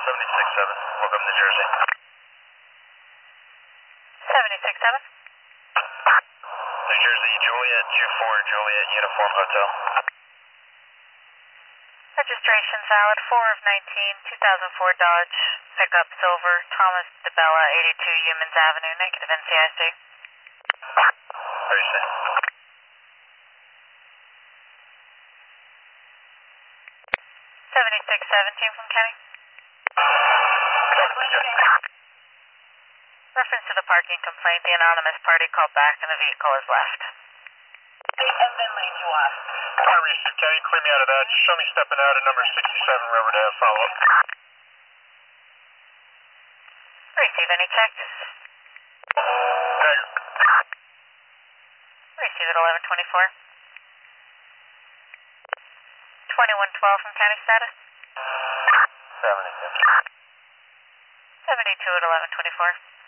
76-7, welcome to Jersey. 76-7. New Jersey, Juliet, 24 Juliet, Uniform Hotel. Registration valid, 4 of 19, 2004 Dodge, pickup silver, Thomas DeBella, 82 Humans Avenue, negative NCIC. Very safe. 7617 from Kenny. Reference to the parking complaint, the anonymous party called back and the vehicle is left. And then lane to us. I received Kenny, clear me out of that. Just show me stepping out at number 67 Riverdale, follow up. Receive any checks? Roger. Receive at 1124. 2112 from County Status. 72. 72 at 1124.